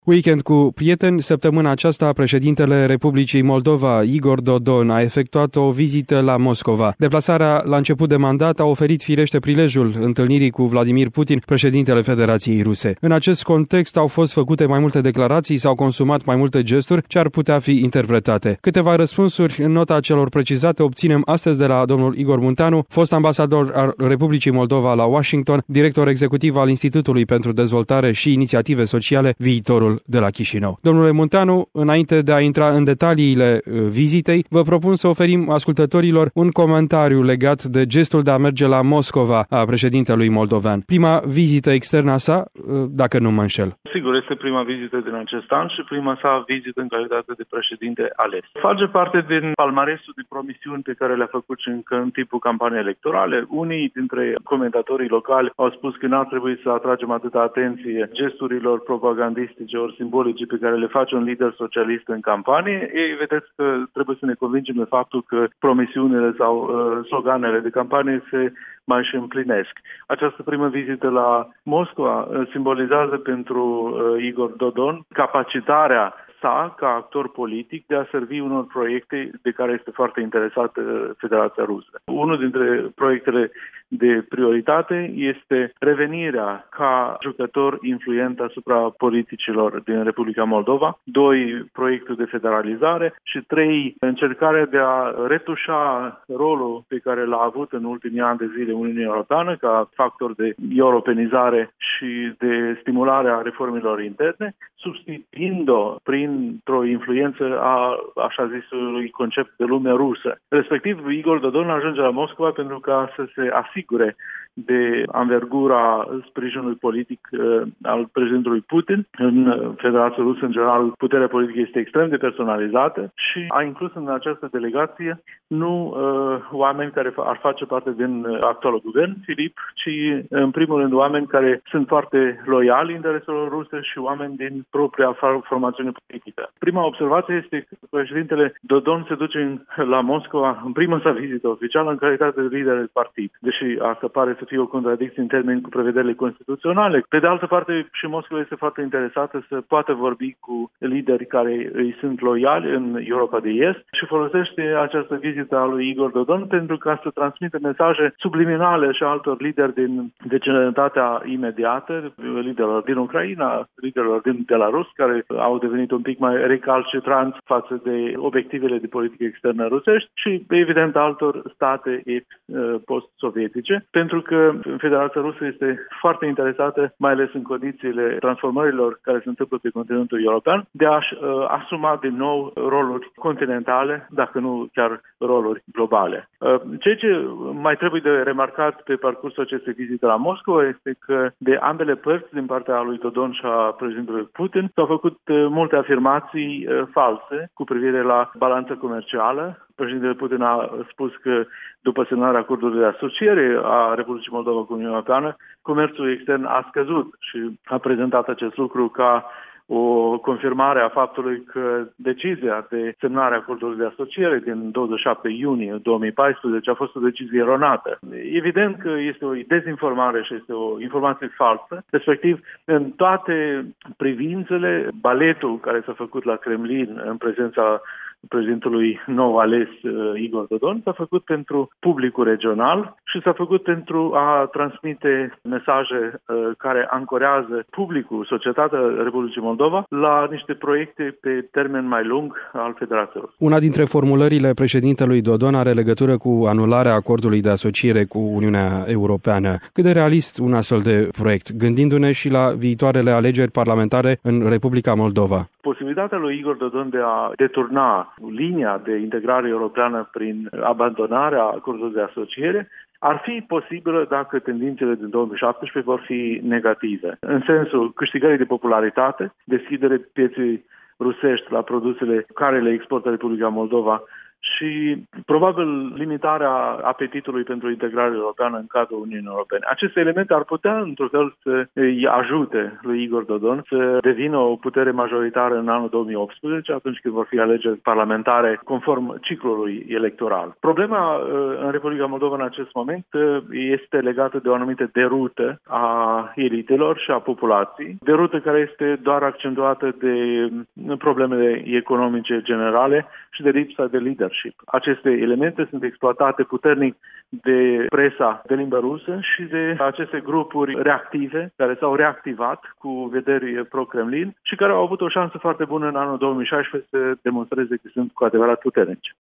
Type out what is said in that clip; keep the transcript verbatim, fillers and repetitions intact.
Weekend cu prieteni. Săptămâna aceasta, președintele Republicii Moldova, Igor Dodon, a efectuat o vizită la Moscova. Deplasarea la început de mandat a oferit firește prilejul întâlnirii cu Vladimir Putin, președintele Federației Ruse. În acest context au fost făcute mai multe declarații, s-au consumat mai multe gesturi ce ar putea fi interpretate. Câteva răspunsuri în nota celor precizate obținem astăzi de la domnul Igor Muntanu, fost ambasador al Republicii Moldova la Washington, director executiv al Institutului pentru Dezvoltare și Inițiative Sociale, Viitorul de la Chișinău. Domnule Muntanu, înainte de a intra în detaliile vizitei, vă propun să oferim ascultătorilor un comentariu legat de gestul de a merge la Moscova a președintelui moldovean. Prima vizită externă a sa, dacă nu mă înșel. Sigur, este prima vizită din acest an și prima sa vizită în calitate de președinte ales. Face parte din palmaresul de promisiuni pe care le-a făcut și încă în timpul campaniei electorale. Unii dintre comentatorii locali au spus că n-ar trebui să atragem atâta atenție gesturilor propagandistice ori simbolice pe care le face un lider socialist în campanie. Ei, vedeți că trebuie să ne convingem de faptul că promisiunile sau uh, sloganele de campanie se mai și împlinesc. Această primă vizită la Moscova uh, simbolizează pentru uh, Igor Dodon capacitarea sa, ca actor politic, de a servi unor proiecte de care este foarte interesată Federația Rusă. Unul dintre proiectele de prioritate este revenirea ca jucător influent asupra politicilor din Republica Moldova, doi, proiectul de federalizare și trei, încercarea de a retușa rolul pe care l-a avut în ultimii ani de zile Uniunea Europeană ca factor de europenizare și de stimulare a reformelor interne, substituind-o printr-o influență a așa zisului concept de lume rusă. Respectiv, Igor Dodon ajunge la Moscova pentru ca să se asigure de anvergura sprijinului politic uh, al președintelui Putin. În Federația Rusă, în general, puterea politică este extrem de personalizată și a inclus în această delegație nu uh, oameni care ar face parte din actualul guvern, Filip, ci în primul rând oameni care sunt foarte loiali intereselor ruse și oameni din propria formațiune politică. Prima observație este că președintele Dodon se duce la Moscova în prima sa vizită oficială în calitate de lider de partid, deși asta pare să fie o contradicție în termeni cu prevederile constituționale. Pe de altă parte, și Moscova este foarte interesată să poată vorbi cu lideri care îi sunt loiali în Europa de Est și folosește această vizită a lui Igor Dodon pentru ca să transmită mesaje subliminale și altor lideri din vecinătatea imediată, liderilor din Ucraina, liderilor din Belarus, care au devenit un pic mai recalcitranți față de obiectivele de politică externă rusești și, evident, altor state post-sovietice, pentru că Federația Rusă este foarte interesată, mai ales în condițiile transformărilor care se întâmplă pe continentul european, de a-și uh, asuma din nou roluri continentale, dacă nu chiar roluri globale. Uh, ceea ce mai trebuie de remarcat pe parcursul acestei vizite la Moscova este că de ambele părți, din partea lui Dodon și a președintelui Putin, s-au făcut uh, multe afirmații uh, false cu privire la balanța comercială. Președintele Putin a spus că după semnarea acordului de asociere a Republicii Moldova cu Uniunea Europeană, comerțul extern a scăzut și a prezentat acest lucru ca o confirmare a faptului că decizia de semnare a acordului de asociere din douăzeci și șapte iunie două mii paisprezece a fost o decizie eronată. Evident că este o dezinformare și este o informație falsă, respectiv în toate privințele, baletul care s-a făcut la Kremlin în prezența președintelui nou ales Igor Dodon s-a făcut pentru publicul regional și s-a făcut pentru a transmite mesaje care ancorează publicul, societatea Republicii Moldova la niște proiecte pe termen mai lung al Federației Ruse. Una dintre formulările președintelui Dodon are legătură cu anularea acordului de asociere cu Uniunea Europeană. Cât de realist un astfel de proiect, gândindu-ne și la viitoarele alegeri parlamentare în Republica Moldova? Posibilitatea lui Igor Dodon de a deturna linia de integrare europeană prin abandonarea acordului de asociere ar fi posibilă dacă tendințele din două mii șaptesprezece vor fi negative. În sensul câștigării de popularitate, deschidere pieței rusești la produsele care le exportă Republica Moldova și probabil limitarea apetitului pentru integrare europeană în cadrul Uniunii Europene. Aceste elemente ar putea, într-un fel, să îi ajute lui Igor Dodon să devină o putere majoritară în anul două mii optsprezece, atunci când vor fi alegeri parlamentare conform ciclului electoral. Problema în Republica Moldova în acest moment este legată de o anumită derută a elitelor și a populației, derută care este doar accentuată de problemele economice generale și de lipsa de leadership. Aceste elemente sunt exploatate puternic de presa de limbă rusă și de aceste grupuri reactive care s-au reactivat cu vederi pro-Kremlin și care au avut o șansă foarte bună în anul două mii șaisprezece să demonstreze că sunt cu adevărat puternici.